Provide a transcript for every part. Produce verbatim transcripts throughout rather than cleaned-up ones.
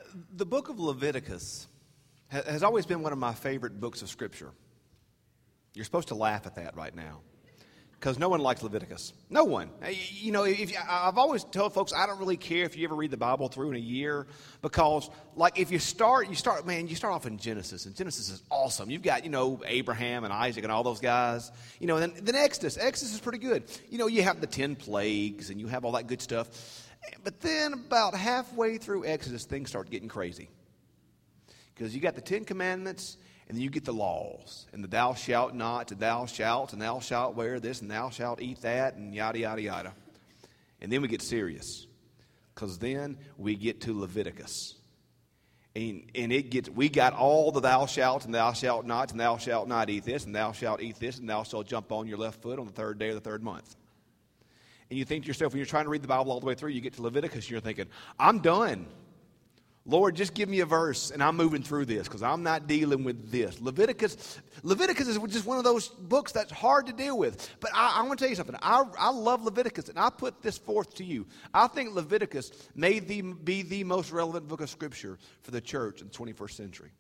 The book of Leviticus ha- has always been one of my favorite books of Scripture. You're supposed to laugh at that right now, because no one likes Leviticus. No one. You know, if you, I've always told folks I don't really care if you ever read the Bible through in a year, because, like, if you start, you start, man, you start off in Genesis, and Genesis is awesome. You've got, you know, Abraham and Isaac and all those guys. You know, and then, then Exodus. Exodus is pretty good. You know, you have the ten plagues, and you have all that good stuff. But then about halfway through Exodus, things start getting crazy, because you got the Ten Commandments, and then you get the laws, and the thou shalt not, and thou shalt, and thou shalt wear this, and thou shalt eat that, and yada, yada, yada. And then we get serious, because then we get to Leviticus. And, and it gets, we got all the thou shalt, and thou shalt not, and thou shalt not eat this, and thou shalt eat this, and thou shalt jump on your left foot on the third day of the third month. And you think to yourself, when you're trying to read the Bible all the way through, you get to Leviticus, and you're thinking, I'm done. Lord, just give me a verse, and I'm moving through this, because I'm not dealing with this. Leviticus Leviticus is just one of those books that's hard to deal with. But I, I want to tell you something. I, I love Leviticus, and I put this forth to you. I think Leviticus may the, be the most relevant book of Scripture for the church in the twenty-first century.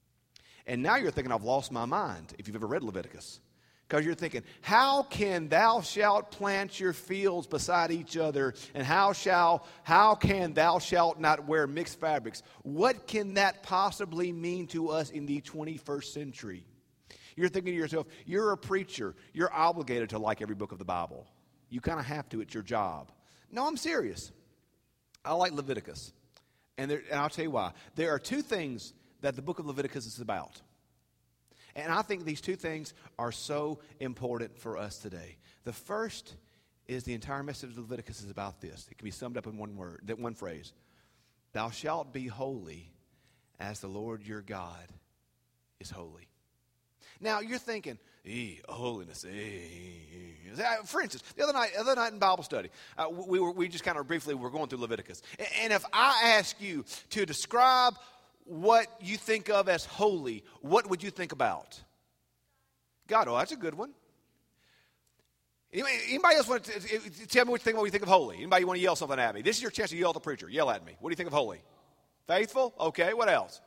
And now you're thinking, I've lost my mind, if you've ever read Leviticus. Because you're thinking, how can thou shalt plant your fields beside each other, and how shall how can thou shalt not wear mixed fabrics? What can that possibly mean to us in the twenty-first century? You're thinking to yourself, you're a preacher. You're obligated to like every book of the Bible. You kind of have to. It's your job. No, I'm serious. I like Leviticus. And, there, and I'll tell you why. There are two things that the book of Leviticus is about. And I think these two things are so important for us today. The first is the entire message of Leviticus is about this. It can be summed up in one word, that one phrase. Thou shalt be holy as the Lord your God is holy. Now, you're thinking, eh, holiness, eh. For instance, the other night, the other night in Bible study, uh, we were we just kind of briefly were going through Leviticus. And if I ask you to describe what you think of as holy, what would you think about? God. Oh, that's a good one. Anybody, anybody else want to t- tell me what you think, what you think of holy? Anybody want to yell something at me? This is your chance to yell at the preacher. Yell at me. What do you think of holy? Faithful? Okay, what else?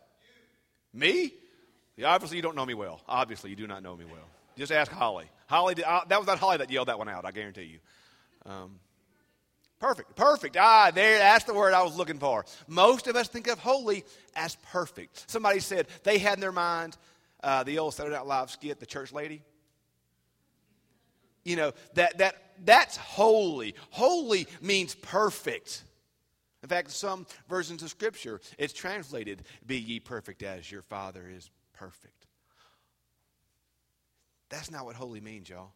Me? Yeah, obviously you don't know me well. Obviously you do not know me well. Just ask Holly. Holly, did, uh, that was not Holly that yelled that one out, I guarantee you. Um, Perfect. Perfect. Ah, there, that's the word I was looking for. Most of us think of holy as perfect. Somebody said they had in their mind uh, the old Saturday Night Live skit, The Church Lady. You know, that that that's holy. Holy means perfect. In fact, some versions of Scripture, it's translated, be ye perfect as your Father is perfect. That's not what holy means, y'all.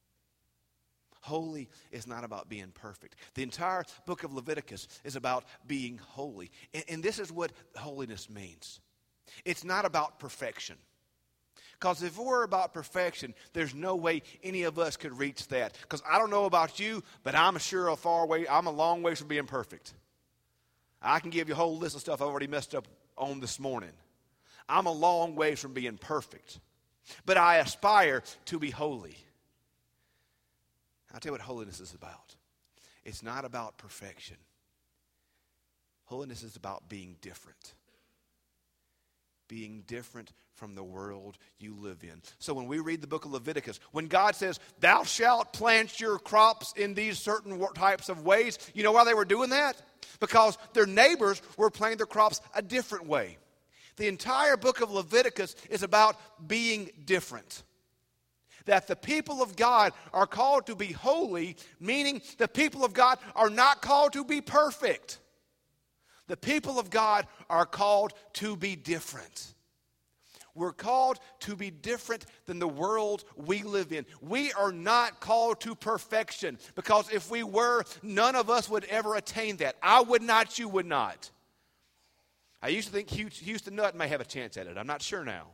Holy is not about being perfect. The entire book of Leviticus is about being holy. And, and this is what holiness means. It's not about perfection. Because if it were about perfection, there's no way any of us could reach that. Because I don't know about you, but I'm sure a far way, I'm a long way from being perfect. I can give you a whole list of stuff I've already messed up on this morning. I'm a long way from being perfect. But I aspire to be holy. I'll tell you what holiness is about. It's not about perfection. Holiness is about being different. Being different from the world you live in. So when we read the book of Leviticus, when God says, thou shalt plant your crops in these certain types of ways, you know why they were doing that? Because their neighbors were planting their crops a different way. The entire book of Leviticus is about being different. That the people of God are called to be holy, meaning the people of God are not called to be perfect. The people of God are called to be different. We're called to be different than the world we live in. We are not called to perfection, because if we were, none of us would ever attain that. I would not, you would not. I used to think Houston Nutt may have a chance at it. I'm not sure now.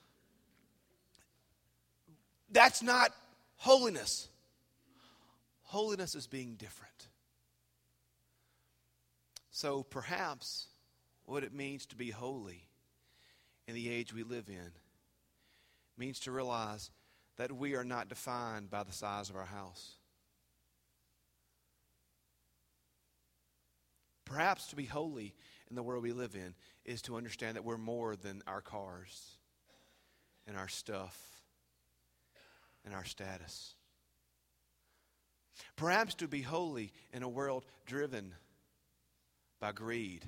That's not holiness. Holiness is being different. So perhaps what it means to be holy in the age we live in means to realize that we are not defined by the size of our house. Perhaps to be holy in the world we live in is to understand that we're more than our cars and our stuff and our status. Perhaps to be holy in a world driven by greed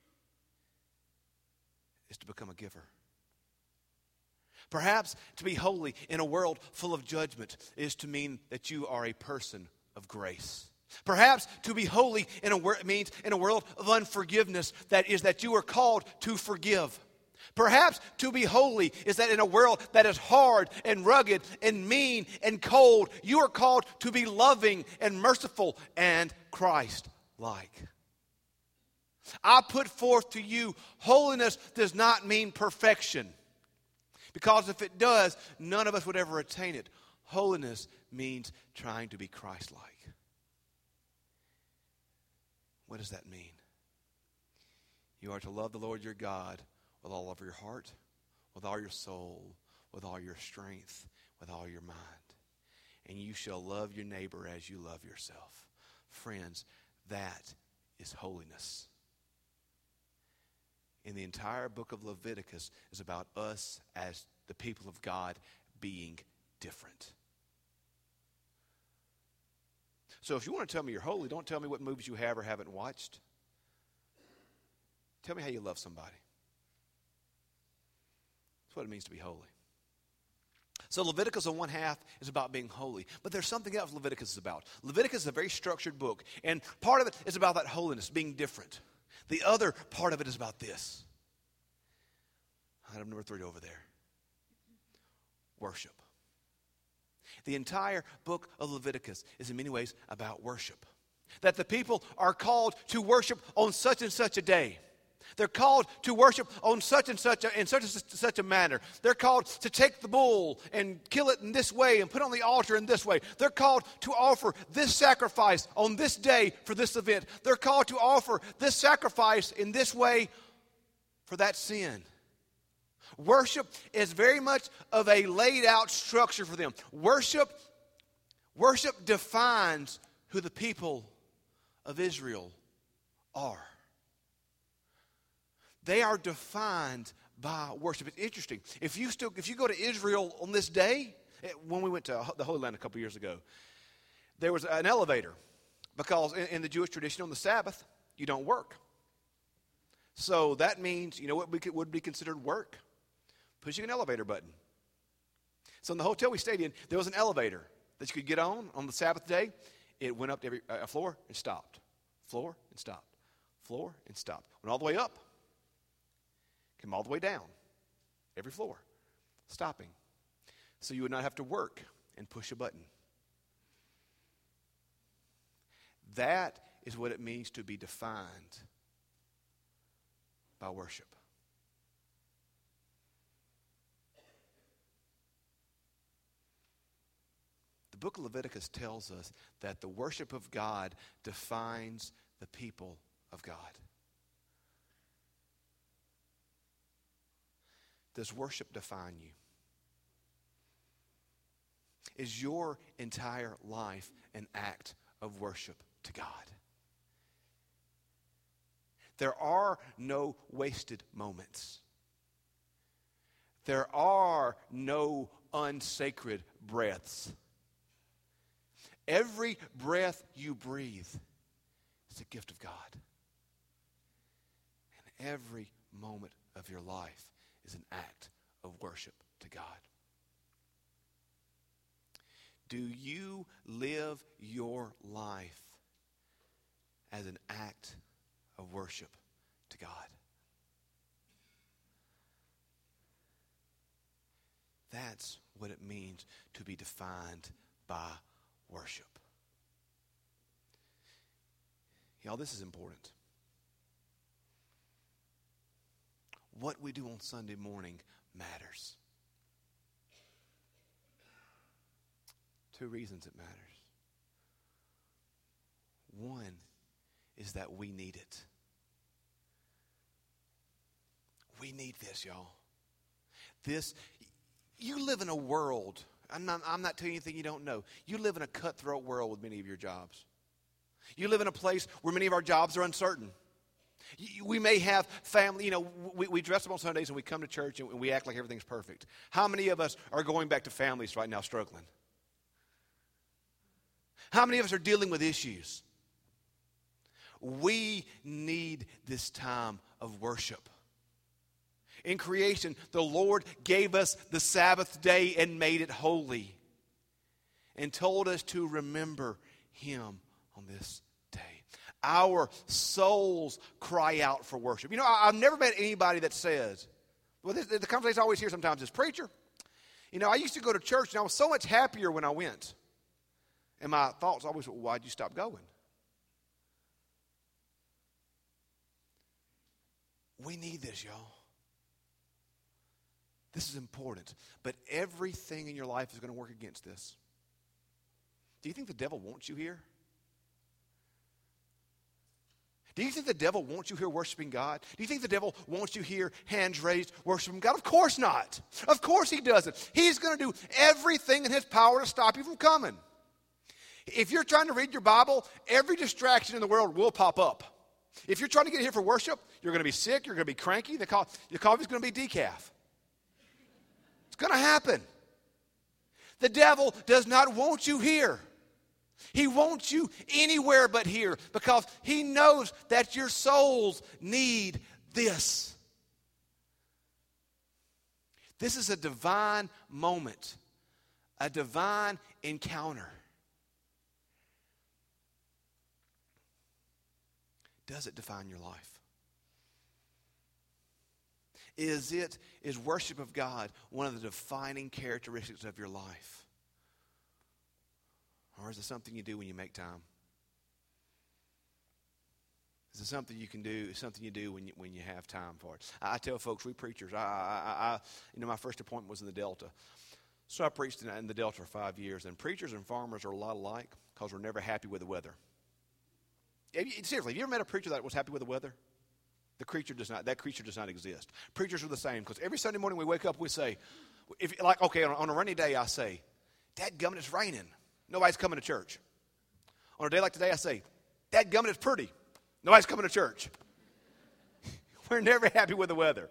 is to become a giver. Perhaps to be holy in a world full of judgment is to mean that you are a person of grace. Perhaps to be holy in a wor- means in a world of unforgiveness, that is that you are called to forgive. Perhaps to be holy is that in a world that is hard and rugged and mean and cold, you are called to be loving and merciful and Christ-like. I put forth to you, holiness does not mean perfection. Because if it does, none of us would ever attain it. Holiness means trying to be Christ-like. What does that mean? You are to love the Lord your God with all of your heart, with all your soul, with all your strength, with all your mind. And you shall love your neighbor as you love yourself. Friends, that is holiness. In the entire book of Leviticus is about us as the people of God being different. So if you want to tell me you're holy, don't tell me what movies you have or haven't watched. Tell me how you love somebody. That's what it means to be holy. So Leviticus on one half is about being holy. But there's something else Leviticus is about. Leviticus is a very structured book. And part of it is about that holiness, being different. The other part of it is about this. Item number three over there. Worship. The entire book of Leviticus is in many ways about worship. That the people are called to worship on such and such a day. They're called to worship on such and such a, in such and such a manner. They're called to take the bull and kill it in this way and put it on the altar in this way. They're called to offer this sacrifice on this day for this event. They're called to offer this sacrifice in this way for that sin. Worship is very much of a laid out structure for them. Worship, worship defines who the people of Israel are. They are defined by worship. It's interesting. If you still, if you go to Israel on this day, when we went to the Holy Land a couple years ago, there was an elevator because in, in the Jewish tradition on the Sabbath, you don't work. So that means, you know what would be considered work? Pushing an elevator button. So in the hotel we stayed in, there was an elevator that you could get on on the Sabbath day. It went up to every uh, floor and stopped. Floor and stopped. Floor and stopped. Went all the way up. Came all the way down. Every floor. Stopping. So you would not have to work and push a button. That is what it means to be defined by worship. The book of Leviticus tells us that the worship of God defines the people of God. Does worship define you? Is your entire life an act of worship to God? There are no wasted moments. There are no unsacred breaths. Every breath you breathe is a gift of God. And every moment of your life is an act of worship to God. Do you live your life as an act of worship to God? That's what it means to be defined by worship. Y'all, this is important. What we do on Sunday morning matters. Two reasons it matters. One is that we need it. We need this, y'all. This, you live in a world, I'm not, I'm not telling you anything you don't know. You live in a cutthroat world with many of your jobs. You live in a place where many of our jobs are uncertain. We may have family, you know, we, we dress up on Sundays and we come to church and we act like everything's perfect. How many of us are going back to families right now struggling? How many of us are dealing with issues? We need this time of worship. In creation, the Lord gave us the Sabbath day and made it holy and told us to remember Him on this day. Our souls cry out for worship. You know, I, I've never met anybody that says, well, this, the conversation I always hear sometimes is, preacher, you know, I used to go to church and I was so much happier when I went. And my thoughts always, well, why'd you stop going? We need this, y'all. This is important. But everything in your life is going to work against this. Do you think the devil wants you here? Do you think the devil wants you here worshiping God? Do you think the devil wants you here, hands raised, worshiping God? Of course not. Of course he doesn't. He's going to do everything in his power to stop you from coming. If you're trying to read your Bible, every distraction in the world will pop up. If you're trying to get here for worship, you're going to be sick, you're going to be cranky, the co- your coffee's going to be decaf. It's going to happen. The devil does not want you here. He wants you anywhere but here because he knows that your souls need this. This is a divine moment, a divine encounter. Does it define your life? Is it, is worship of God one of the defining characteristics of your life? Or is it something you do when you make time? Is it something you can do, something you do when you, when you have time for it? I, I tell folks, we preachers, I, I, I, you know, my first appointment was in the Delta. So I preached in, in the Delta for five years. And preachers and farmers are a lot alike because we're never happy with the weather. Have you, seriously, have you ever met a preacher that was happy with the weather? The creature does not, that creature does not exist. Preachers are the same because every Sunday morning we wake up, we say, if like, okay, on, on a rainy day I say, dadgummit, it's raining. Nobody's coming to church. On a day like today, I say, dadgummit, it's pretty. Nobody's coming to church. We're never happy with the weather.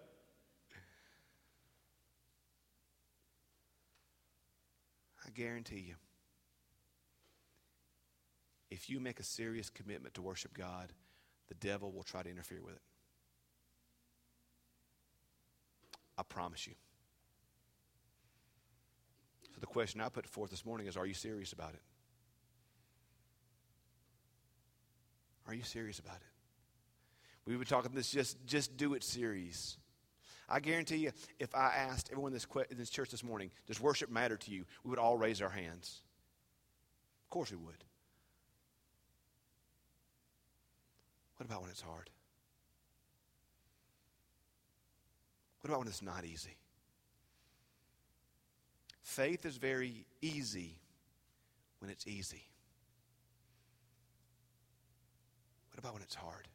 I guarantee you, if you make a serious commitment to worship God, the devil will try to interfere with it. I promise you. So the question I put forth this morning is, are you serious about it? Are you serious about it? We've been talking this just, just do it series. I guarantee you, if I asked everyone in this, in this church this morning, does worship matter to you? We would all raise our hands. Of course we would. What about when it's hard? What about when it's not easy? Faith is very easy when it's easy. What about when it's hard?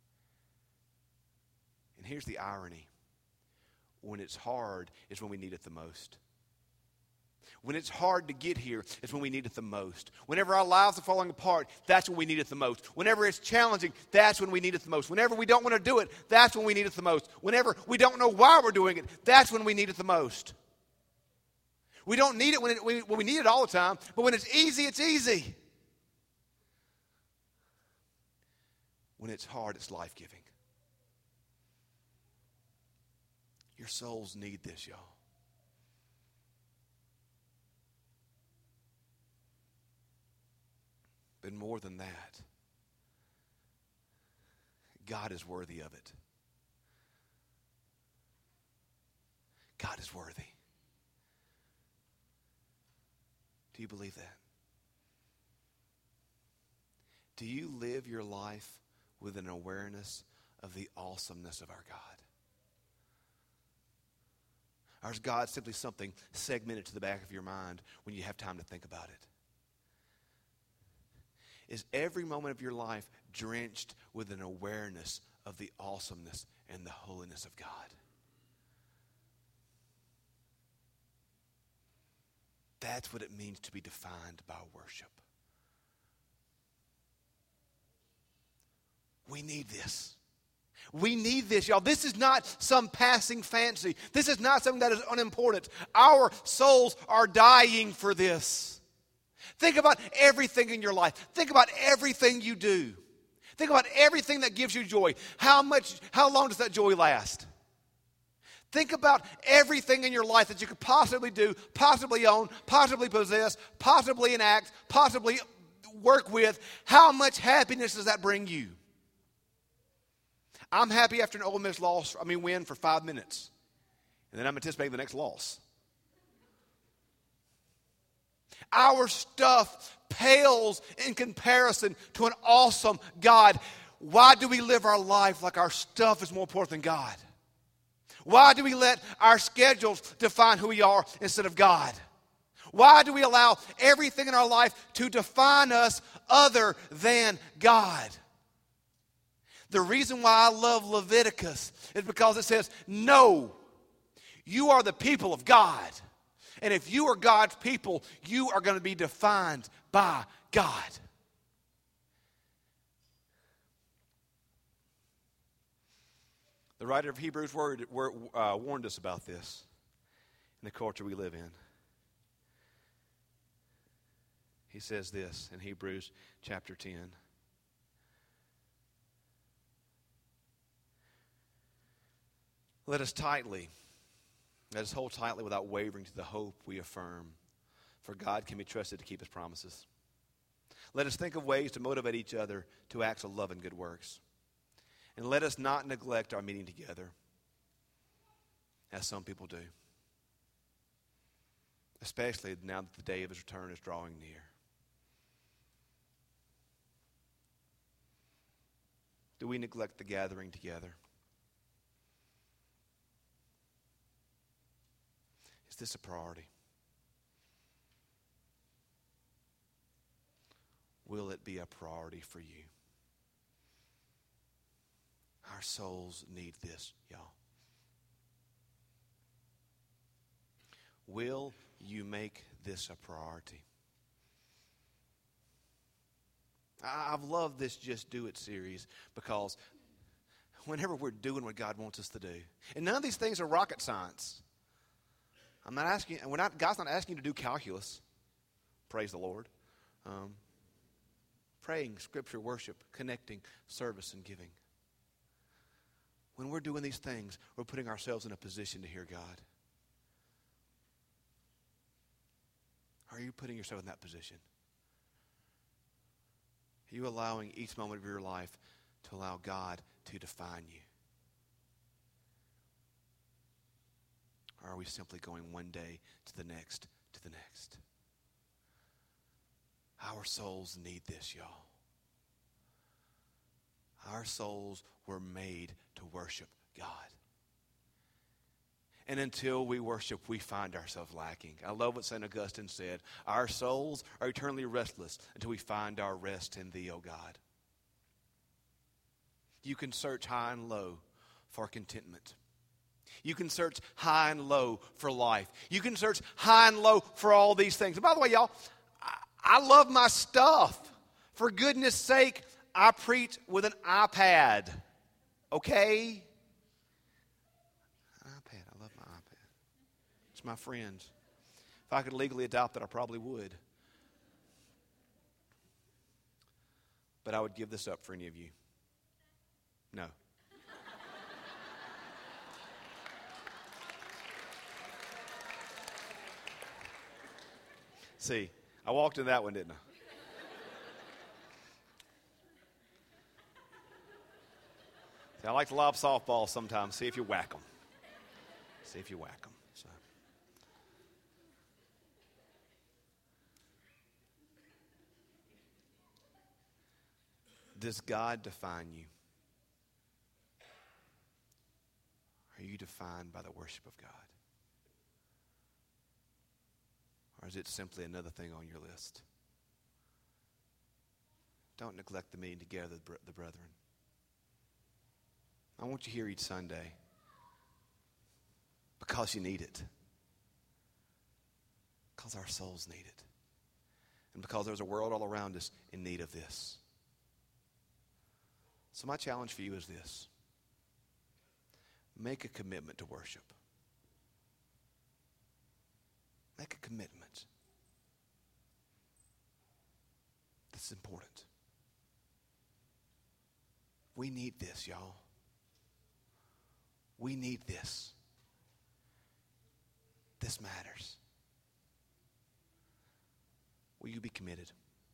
And here's the irony. When it's hard is when we need it the most. When it's hard to get here is when we need it the most. Whenever our lives are falling apart, that's when we need it the most. Whenever it's challenging, that's when we need it the most. Whenever we don't want to do it, that's when we need it the most. Whenever we don't know why we're doing it, that's when we need it the most. We don't need it when, it, when we need it all the time, but when it's easy, it's easy. When it's hard, it's life-giving. Your souls need this, y'all. But more than that, God is worthy of it. God is worthy. Do you believe that? Do you live your life with an awareness of the awesomeness of our God? Or is God simply something segmented to the back of your mind when you have time to think about it? Is every moment of your life drenched with an awareness of the awesomeness and the holiness of God? That's what it means to be defined by worship. We need this. We need this, y'all. This is not some passing fancy. This is not something that is unimportant. Our souls are dying for this. Think about everything in your life. Think about everything you do. Think about everything that gives you joy. How much, how long does that joy last? Think about everything in your life that you could possibly do, possibly own, possibly possess, possibly enact, possibly work with. How much happiness does that bring you? I'm happy after an Ole Miss loss, I mean win for five minutes. And then I'm anticipating the next loss. Our stuff pales in comparison to an awesome God. Why do we live our life like our stuff is more important than God? Why do we let our schedules define who we are instead of God? Why do we allow everything in our life to define us other than God? The reason why I love Leviticus is because it says, no, you are the people of God. And if you are God's people, you are going to be defined by God. The writer of Hebrews word, word, uh, warned us about this in the culture we live in. He says this in Hebrews chapter ten. Let us tightly, let us hold tightly without wavering to the hope we affirm, for God can be trusted to keep his promises. Let us think of ways to motivate each other to acts of love and good works. And let us not neglect our meeting together, as some people do, especially now that the day of his return is drawing near. Do we neglect the gathering together? Is this a priority? Will it be a priority for you? Our souls need this, y'all. Will you make this a priority? I've loved this Just Do It series because whenever we're doing what God wants us to do, and none of these things are rocket science. I'm not asking, and we're not. God's not asking you to do calculus. Praise the Lord. Um, praying, scripture, worship, connecting, service, and giving. When we're doing these things, we're putting ourselves in a position to hear God. Are you putting yourself in that position? Are you allowing each moment of your life to allow God to define you? Or are we simply going one day to the next, to the next? Our souls need this, y'all. Our souls were made to worship God. And until we worship, we find ourselves lacking. I love what Saint Augustine said. Our souls are eternally restless until we find our rest in thee, O God. You can search high and low for contentment. You can search high and low for life. You can search high and low for all these things. And by the way, y'all, I, I love my stuff. For goodness sake, I preach with an iPad. Okay? iPad. I love my iPad. It's my friend. If I could legally adopt it, I probably would. But I would give this up for any of you. No. See, I walked in that one, didn't I? See, I like to lob softballs sometimes. See if you whack them. See if you whack them. So. Does God define you? Are you defined by the worship of God? Or is it simply another thing on your list? Don't neglect the meeting together, the brethren. I want you here each Sunday because you need it. Because our souls need it. And because there's a world all around us in need of this. So my challenge for you is this. make a commitment to worship. Make a commitment. This is important. We need this, y'all. We need this. This matters. Will you be committed?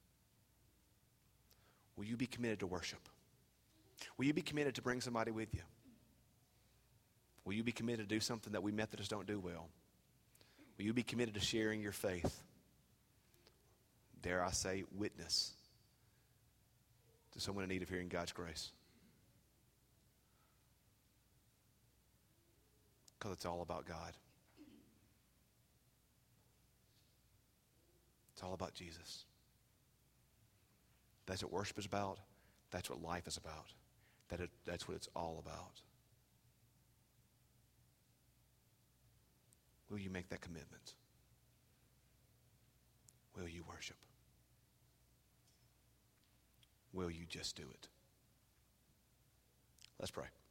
Will you be committed to worship? Will you be committed to bring somebody with you? Will you be committed to do something that we Methodists don't do well? Will you be committed to sharing your faith? Dare I say, witness to someone in need of hearing God's grace? Because it's all about God. It's all about Jesus. That's what worship is about. That's what life is about. That it, that's what it's all about. Will you make that commitment? Will you worship? Will you just do it? Let's pray.